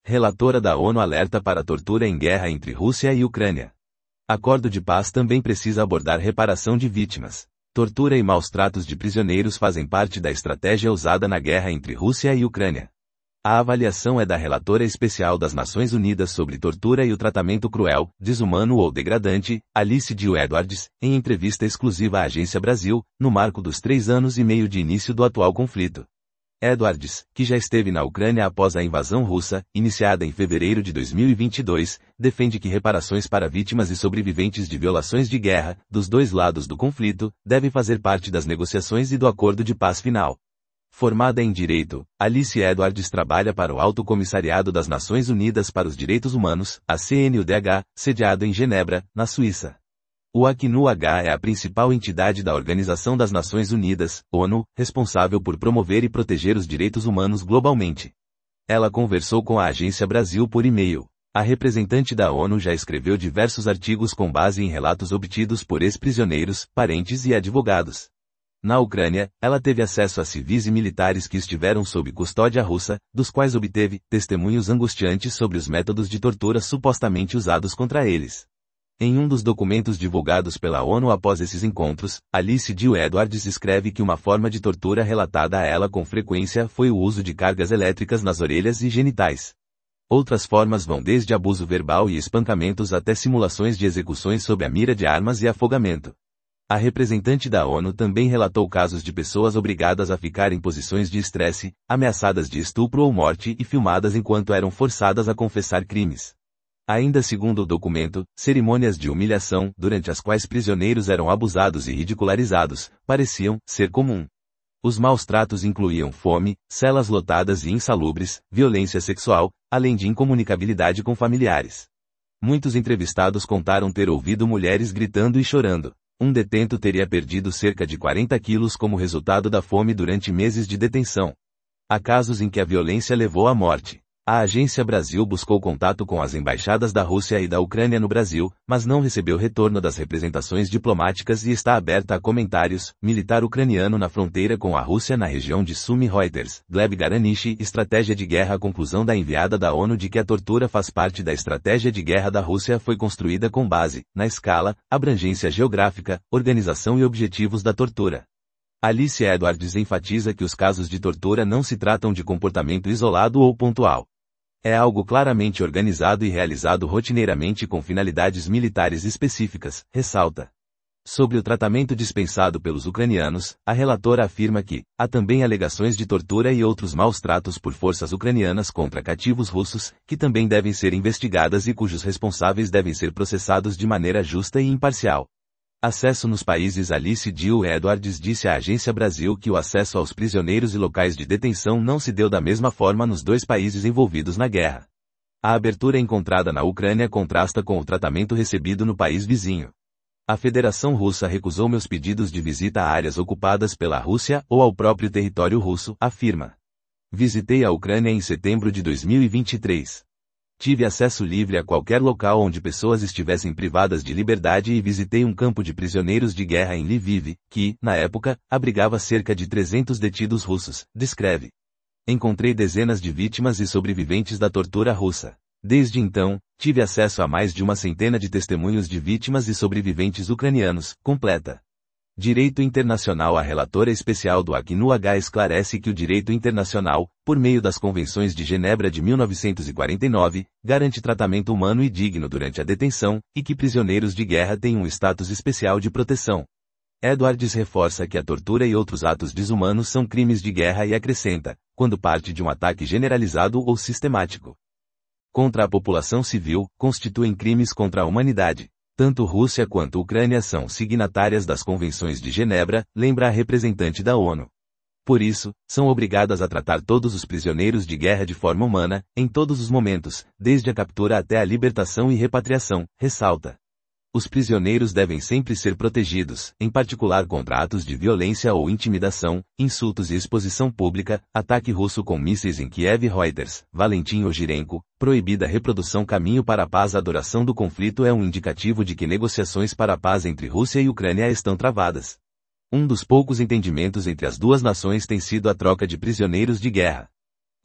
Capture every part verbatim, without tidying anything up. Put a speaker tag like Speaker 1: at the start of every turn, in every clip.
Speaker 1: Relatora da ONU alerta para tortura em guerra entre Rússia e Ucrânia. Acordo de paz também precisa abordar reparação de vítimas. Tortura e maus-tratos de prisioneiros fazem parte da estratégia usada na guerra entre Rússia e Ucrânia. A avaliação é da relatora especial das Nações Unidas sobre tortura e o tratamento cruel, desumano ou degradante, Alice Dill Edwards, em entrevista exclusiva à Agência Brasil, no marco dos três anos e meio de início do atual conflito. Edwards, que já esteve na Ucrânia após a invasão russa, iniciada em fevereiro de dois mil e vinte e dois, defende que reparações para vítimas e sobreviventes de violações de guerra, dos dois lados do conflito, devem fazer parte das negociações e do acordo de paz final. Formada em Direito, Alice Edwards trabalha para o Alto Comissariado das Nações Unidas para os Direitos Humanos, a C N U D H, sediado em Genebra, na Suíça. O A C N U H é a principal entidade da Organização das Nações Unidas, ONU, responsável por promover e proteger os direitos humanos globalmente. Ela conversou com a Agência Brasil por e-mail. A representante da ONU já escreveu diversos artigos com base em relatos obtidos por ex-prisioneiros, parentes e advogados. Na Ucrânia, ela teve acesso a civis e militares que estiveram sob custódia russa, dos quais obteve testemunhos angustiantes sobre os métodos de tortura supostamente usados contra eles. Em um dos documentos divulgados pela ONU após esses encontros, Alice Dill Edwards escreve que uma forma de tortura relatada a ela com frequência foi o uso de cargas elétricas nas orelhas e genitais. Outras formas vão desde abuso verbal e espancamentos até simulações de execuções sob a mira de armas e afogamento. A representante da ONU também relatou casos de pessoas obrigadas a ficar em posições de estresse, ameaçadas de estupro ou morte e filmadas enquanto eram forçadas a confessar crimes. Ainda segundo o documento, cerimônias de humilhação, durante as quais prisioneiros eram abusados e ridicularizados, pareciam ser comum. Os maus-tratos incluíam fome, celas lotadas e insalubres, violência sexual, além de incomunicabilidade com familiares. Muitos entrevistados contaram ter ouvido mulheres gritando e chorando. Um detento teria perdido cerca de quarenta quilos como resultado da fome durante meses de detenção. Há casos em que a violência levou à morte. A Agência Brasil buscou contato com as embaixadas da Rússia e da Ucrânia no Brasil, mas não recebeu retorno das representações diplomáticas e está aberta a comentários. Militar ucraniano na fronteira com a Rússia na região de Sumy Reuters, Gleb Garanishi, estratégia de guerra. A conclusão da enviada da ONU de que a tortura faz parte da estratégia de guerra da Rússia foi construída com base, na escala, abrangência geográfica, organização e objetivos da tortura. Alice Edwards enfatiza que os casos de tortura não se tratam de comportamento isolado ou pontual. É algo claramente organizado e realizado rotineiramente com finalidades militares específicas, ressalta. Sobre o tratamento dispensado pelos ucranianos, a relatora afirma que há também alegações de tortura e outros maus-tratos por forças ucranianas contra cativos russos, que também devem ser investigadas e cujos responsáveis devem ser processados de maneira justa e imparcial. Acesso nos países. Alice Dill Edwards disse à Agência Brasil que o acesso aos prisioneiros e locais de detenção não se deu da mesma forma nos dois países envolvidos na guerra. A abertura encontrada na Ucrânia contrasta com o tratamento recebido no país vizinho. A Federação Russa recusou meus pedidos de visita a áreas ocupadas pela Rússia ou ao próprio território russo, afirma. Visitei a Ucrânia em setembro de dois mil e vinte e três. Tive acesso livre a qualquer local onde pessoas estivessem privadas de liberdade e visitei um campo de prisioneiros de guerra em Lviv, que, na época, abrigava cerca de trezentos detidos russos, descreve. Encontrei dezenas de vítimas e sobreviventes da tortura russa. Desde então, tive acesso a mais de uma centena de testemunhos de vítimas e sobreviventes ucranianos, completa. Direito internacional. A relatora especial do A C N U H esclarece que o direito internacional, por meio das Convenções de Genebra de mil novecentos e quarenta e nove, garante tratamento humano e digno durante a detenção, e que prisioneiros de guerra têm um status especial de proteção. Edwards reforça que a tortura e outros atos desumanos são crimes de guerra e acrescenta, quando parte de um ataque generalizado ou sistemático contra a população civil, constituem crimes contra a humanidade. Tanto Rússia quanto Ucrânia são signatárias das Convenções de Genebra, lembra a representante da ONU. Por isso, são obrigadas a tratar todos os prisioneiros de guerra de forma humana, em todos os momentos, desde a captura até a libertação e repatriação, ressalta. Os prisioneiros devem sempre ser protegidos, em particular contra atos de violência ou intimidação, insultos e exposição pública. Ataque russo com mísseis em Kiev. Reuters, Valentin Ogirenko, proibida reprodução. Caminho para a paz. A duração do conflito é um indicativo de que negociações para a paz entre Rússia e Ucrânia estão travadas. Um dos poucos entendimentos entre as duas nações tem sido a troca de prisioneiros de guerra.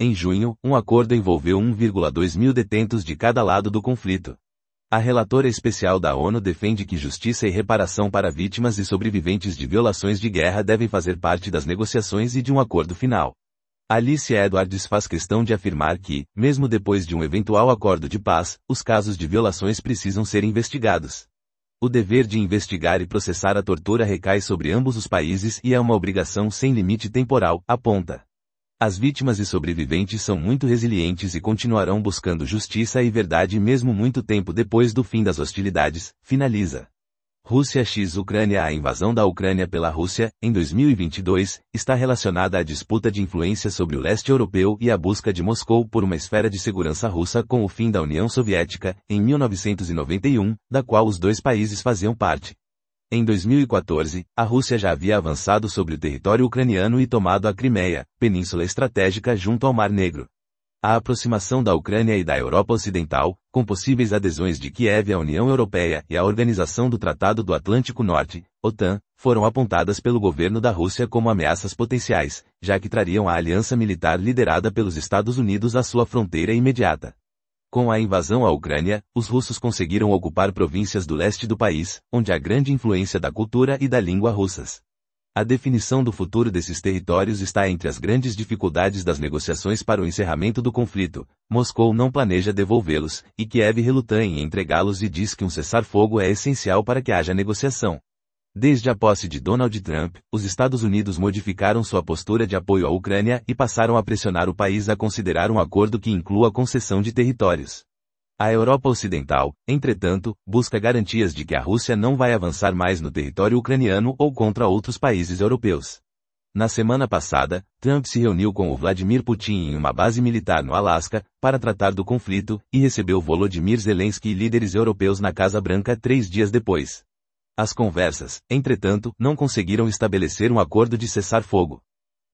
Speaker 1: Em junho, um acordo envolveu um vírgula dois mil detentos de cada lado do conflito. A relatora especial da ONU defende que justiça e reparação para vítimas e sobreviventes de violações de guerra devem fazer parte das negociações e de um acordo final. Alice Edwards faz questão de afirmar que, mesmo depois de um eventual acordo de paz, os casos de violações precisam ser investigados. O dever de investigar e processar a tortura recai sobre ambos os países e é uma obrigação sem limite temporal, aponta. As vítimas e sobreviventes são muito resilientes e continuarão buscando justiça e verdade mesmo muito tempo depois do fim das hostilidades, finaliza. Rússia x Ucrânia. A invasão da Ucrânia pela Rússia, em dois mil e vinte e dois, está relacionada à disputa de influência sobre o leste europeu e à busca de Moscou por uma esfera de segurança russa com o fim da União Soviética, em mil novecentos e noventa e um, da qual os dois países faziam parte. Em dois mil e quatorze, a Rússia já havia avançado sobre o território ucraniano e tomado a Crimeia, península estratégica junto ao Mar Negro. A aproximação da Ucrânia e da Europa Ocidental, com possíveis adesões de Kiev à União Europeia e à Organização do Tratado do Atlântico Norte, OTAN, foram apontadas pelo governo da Rússia como ameaças potenciais, já que trariam a aliança militar liderada pelos Estados Unidos à sua fronteira imediata. Com a invasão à Ucrânia, os russos conseguiram ocupar províncias do leste do país, onde há grande influência da cultura e da língua russas. A definição do futuro desses territórios está entre as grandes dificuldades das negociações para o encerramento do conflito. Moscou não planeja devolvê-los, e Kiev reluta em entregá-los e diz que um cessar-fogo é essencial para que haja negociação. Desde a posse de Donald Trump, os Estados Unidos modificaram sua postura de apoio à Ucrânia e passaram a pressionar o país a considerar um acordo que inclua a concessão de territórios. A Europa Ocidental, entretanto, busca garantias de que a Rússia não vai avançar mais no território ucraniano ou contra outros países europeus. Na semana passada, Trump se reuniu com o Vladimir Putin em uma base militar no Alasca, para tratar do conflito, e recebeu Volodymyr Zelensky e líderes europeus na Casa Branca três dias depois. As conversas, entretanto, não conseguiram estabelecer um acordo de cessar-fogo.